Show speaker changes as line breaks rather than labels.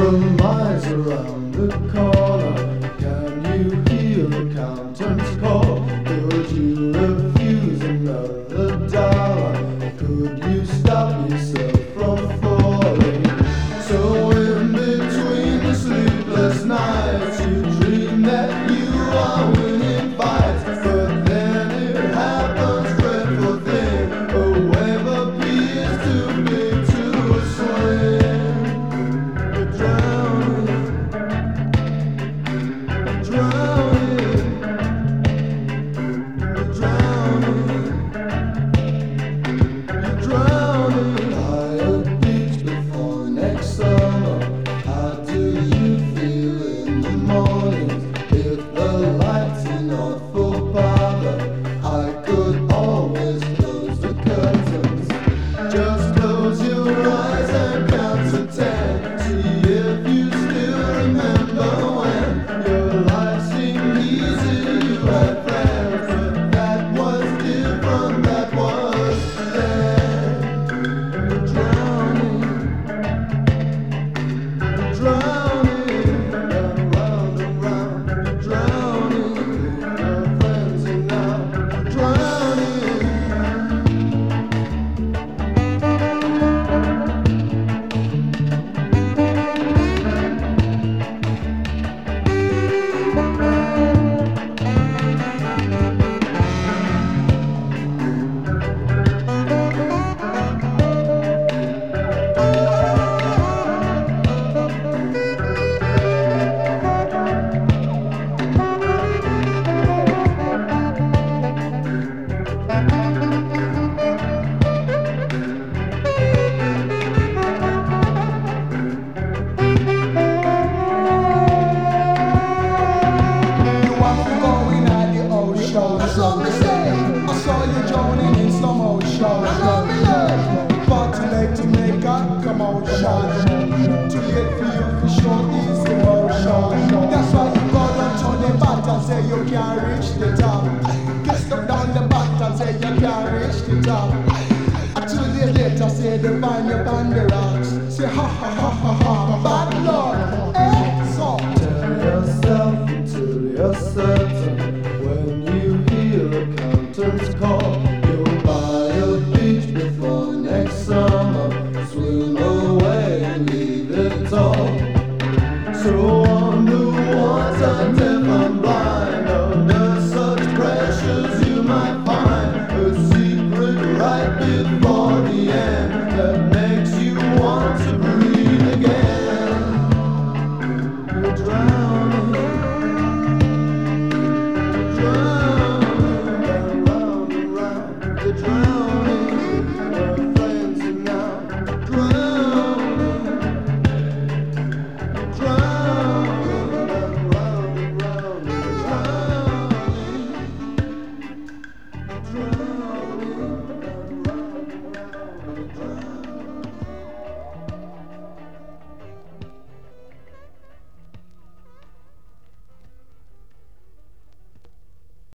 compromise around the corner. Can you hear the accountant's call? Could you refuse another dollar? Could you stop yourself from falling? So in between the sleepless nights, you dream that you are winning fights, but then it happens, dreadful thing. A wave appears too big to swim. You're drowning, drowning, you're drowning, you're drowning. By a beach before next summer, how do you feel in the mornings? If the lights are not full bother, I could always close the curtains. Just close your eyes and count to 10. See if you still remember when your life seemed easy. You had friends, but that was different. That was then. You're drowning, you're drowning, round and round. You're drowning, your friends are now drowning.
I saw you joining in some ocean. Party like Jamaica, commotion. Too late for you to show this emotion. That's why you go down to the bottom, say you can't reach the top. Get stuck down the bottom, say you can't reach the top. 2 days later, say they find you on the rocks. Say ha ha ha ha ha, bad Lord, so
Tell yourself until you're certain. When you hear the accountant's call, you'll buy a beach before next summer. Swim away and leave it all. So on the water, deaf and blind, under such pressures you might find a secret right before the end that makes you want to breathe again. You're drowning, drowning, round and round. You're drowning, your friends are now drowning, drowning, round and round. You're drowning, drowning.